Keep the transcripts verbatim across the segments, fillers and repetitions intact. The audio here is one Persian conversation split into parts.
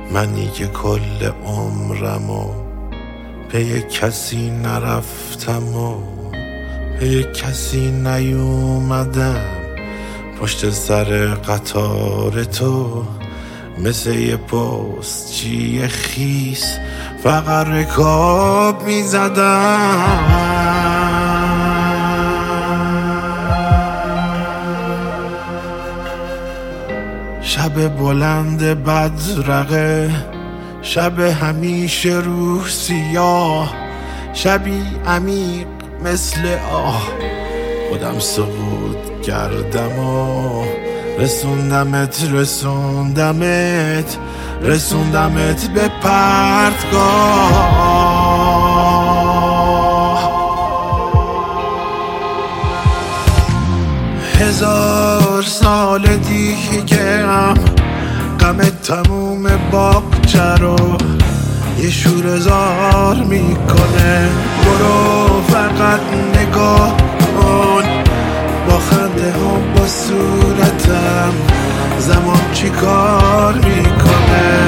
منی که کل عمرمو پی کسی نرفتم و پی کسی نیومدم، پشت سر قطار تو مثل یه پستچی خیس فقط رکاب میزدم. شب بلند بدرقه، شب همیشه روح سیاه، شبی عمیق مثل آه، خودم سقوط کردم و رسوندمت رسوندمت رسوندمت به پرتگاه. هزار سال دیگه هم غم تموم باغچه رو یه شوره‌زار میکنه. برو فقط نگاه کن با خنده هم با صورتم زمان چی کار میکنه.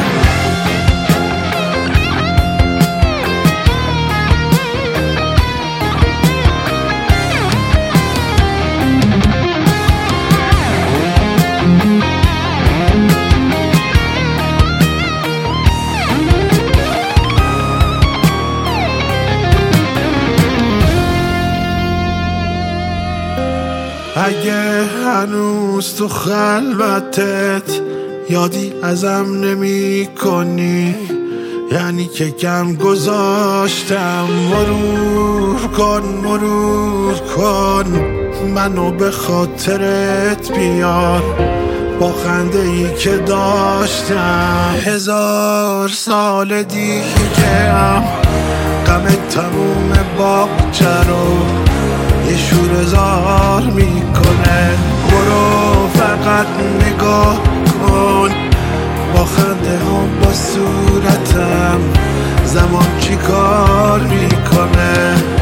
اگه هنوز تو خلوتت یادی ازم نمی کنی، یعنی که کم گذاشتم. مرور کن مرور کن منو به خاطرت بیار با خنده ای که داشتم. هزار سال دیگه هم غم تموم باغچه رو یه شوره‌زار میکنه. برو فقط نگاه کن با خنده هم با صورتم زمان چی کار میکنه.